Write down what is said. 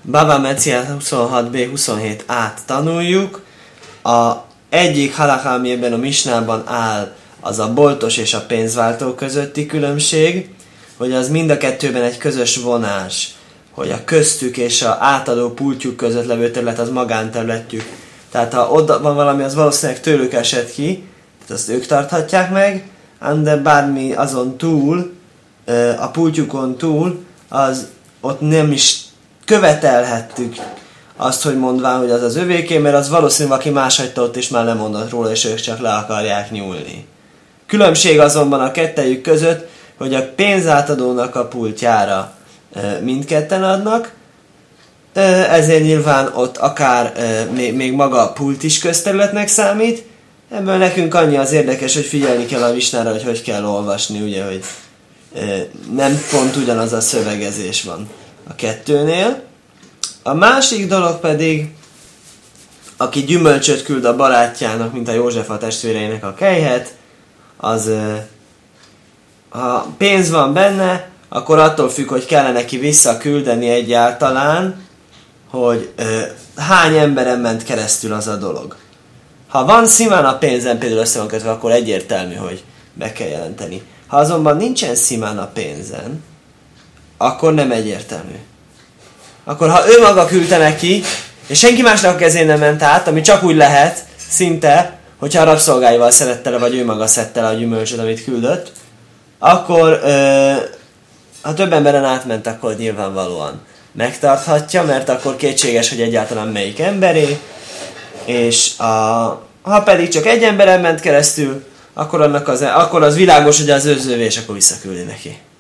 Bava Metzia 26b-27a-t tanuljuk. A egyik halakha, ami ebben a misnában áll, az a boltos és a pénzváltó közötti különbség, hogy az mind a kettőben egy közös vonás, hogy a köztük és a átadó pultjuk között levő terület az magánterületük. Tehát ha oda van valami, az valószínűleg tőlük esett ki, tehát azt ők tarthatják meg, de bármi azon túl, a pultjukon túl, az ott nem is követelhettük azt, hogy mondván, hogy az az övéké, mert az valószínűleg aki más hagyta ott, és már lemondott róla, és ők csak le akarják nyúlni. Különbség azonban a kettejük között, hogy a pénzátadónak a pultjára mindketten adnak, ezért nyilván ott akár még maga a pult is közterületnek számít. Ebből nekünk annyi az érdekes, hogy figyelni kell a misnára, hogy kell olvasni, ugye, hogy nem pont ugyanaz a szövegezés van a kettőnél. A másik dolog pedig, aki gyümölcsöt küld a barátjának, mint a József a testvéreinek a kejhet, az ha pénz van benne, akkor attól függ, hogy kellene neki visszaküldeni egyáltalán, hogy hány emberen ment keresztül az a dolog. Ha van szimán a pénzen, például össze van kötve, akkor egyértelmű, hogy be kell jelenteni. Ha azonban nincsen szimán a pénzen, akkor nem egyértelmű. Akkor ha ő maga küldte neki, és senki másnak a kezén nem ment át, ami csak úgy lehet, szinte, hogyha a rabszolgáival szedette le, vagy ő maga szedte le a gyümölcsöt, amit küldött, akkor ha több emberen átment, akkor nyilvánvalóan megtarthatja, mert akkor kétséges, hogy egyáltalán melyik emberé, és ha pedig csak egy emberen ment keresztül, akkor az világos, hogy az őzővé, és akkor visszaküldi neki.